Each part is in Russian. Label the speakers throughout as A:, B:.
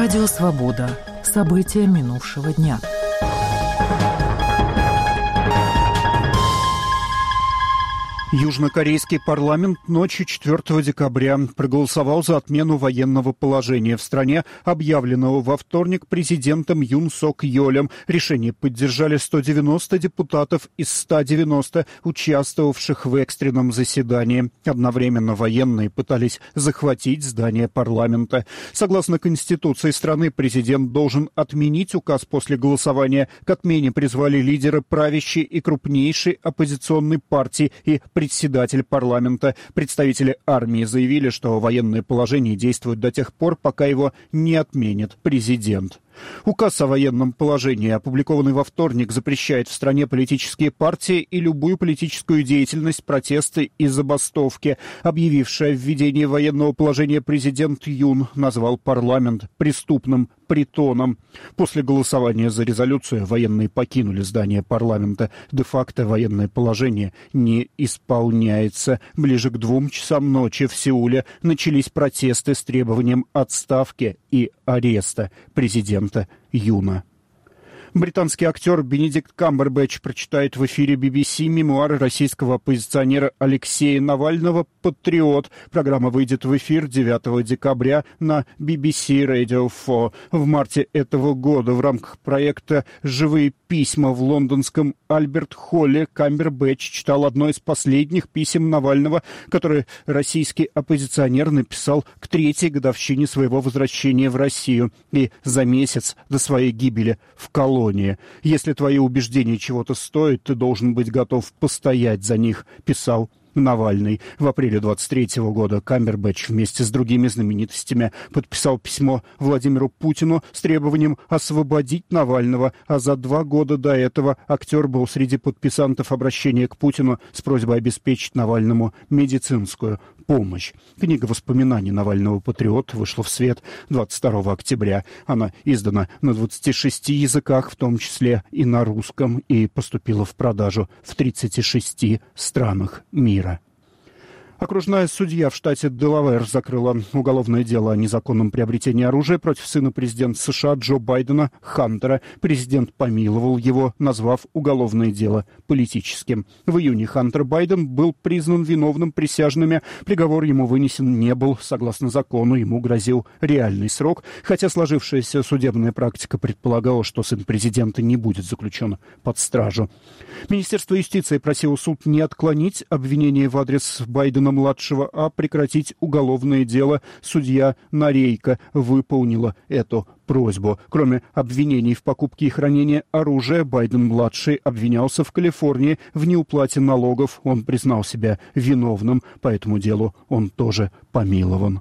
A: Радио «Свобода». События минувшего дня.
B: Южнокорейский парламент ночью 4 декабря проголосовал за отмену военного положения в стране, объявленного во вторник президентом Юн Сок Йолем. Решение поддержали 190 депутатов из 190, участвовавших в экстренном заседании. Одновременно военные пытались захватить здание парламента. Согласно Конституции страны, президент должен отменить указ после голосования. К отмене призвали лидеры правящей и крупнейшей оппозиционной партии и председатель парламента. Представители армии заявили, что военное положение действует до тех пор, пока его не отменит президент. Указ о военном положении, опубликованный во вторник, запрещает в стране политические партии и любую политическую деятельность, протесты и забастовки. Объявивший о введении военного положения президент Юн назвал парламент преступным притоном. После голосования за резолюцию военные покинули здание парламента. Де-факто военное положение не исполняется. Ближе к 2 часам ночи в Сеуле начались протесты с требованием отставки и ареста президента Юна. Британский актер Бенедикт Камбербэтч прочитает в эфире BBC мемуары российского оппозиционера Алексея Навального «Патриот». Программа выйдет в эфир 9 декабря на BBC Radio 4. В марте этого года в рамках проекта «Живые письма» в лондонском Альберт-Холле Камбербэтч читал одно из последних писем Навального, которое российский оппозиционер написал к 3-й годовщине своего возвращения в Россию и за месяц до своей гибели в колонии. «Если твои убеждения чего-то стоят, ты должен быть готов постоять за них», писал Навальный. В апреле 23 года Камбербэтч вместе с другими знаменитостями подписал письмо Владимиру Путину с требованием освободить Навального, а за 2 года до этого актер был среди подписантов обращения к Путину с просьбой обеспечить Навальному медицинскую помощь. Книга воспоминаний Навального «Патриот» вышла в свет 22 октября. Она издана на 26 языках, в том числе и на русском, и поступила в продажу в 36 странах мира. Окружная судья в штате Делавэр закрыла уголовное дело о незаконном приобретении оружия против сына президента США Джо Байдена Хантера. Президент помиловал его, назвав уголовное дело политическим. В июне Хантер Байден был признан виновным присяжными. Приговор ему вынесен не был. Согласно закону, ему грозил реальный срок, хотя сложившаяся судебная практика предполагала, что сын президента не будет заключен под стражу. Министерство юстиции просило суд не отклонить обвинение в адрес Байдена-младшего, а прекратить уголовное дело. Судья Нарейко выполнила эту просьбу. Кроме обвинений в покупке и хранении оружия, Байден-младший обвинялся в Калифорнии в неуплате налогов. Он признал себя виновным, по этому делу он тоже помилован.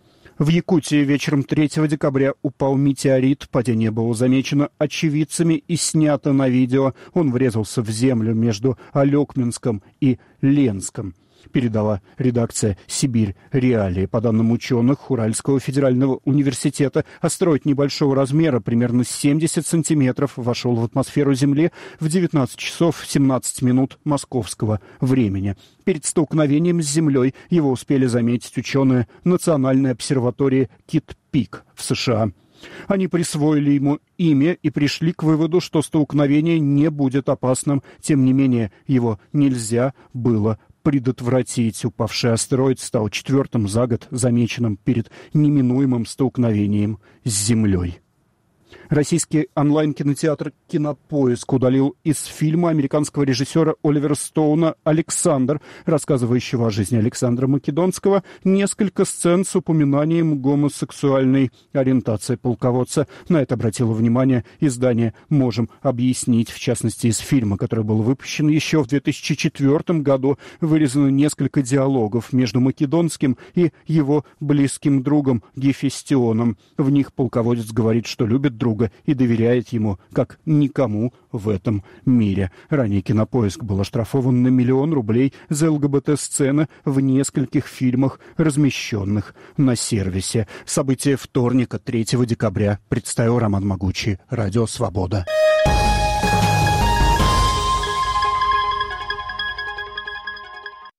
B: В Якутии вечером 3 декабря упал метеорит. Падение было замечено очевидцами и снято на видео. Он врезался в землю между Алекминском и Ленском, передала редакция «Сибирь Реалии». По данным ученых Уральского федерального университета, астероид небольшого размера, примерно 70 сантиметров, вошел в атмосферу Земли в 19 часов 17 минут московского времени. Перед столкновением с Землей его успели заметить ученые Национальной обсерватории Кит-Пик в США. Они присвоили ему имя и пришли к выводу, что столкновение не будет опасным. Тем не менее, его нельзя было предотвратить. Упавший астероид стал 4-м за год замеченным перед неминуемым столкновением с Землей. Российский онлайн-кинотеатр «Кинопоиск» удалил из фильма американского режиссера Оливера Стоуна «Александр», рассказывающего о жизни Александра Македонского, несколько сцен с упоминанием гомосексуальной ориентации полководца. На это обратило внимание издание «Можем объяснить». В частности, из фильма, который был выпущен еще в 2004 году, вырезано несколько диалогов между Македонским и его близким другом Гефестионом. В них полководец говорит, что любит друга и доверяет ему, как никому в этом мире. Ранее «Кинопоиск» был оштрафован на 1 миллион рублей за ЛГБТ-сцены в нескольких фильмах, размещенных на сервисе. События вторника, 3 декабря, представил Роман Могучий. Радио «Свобода».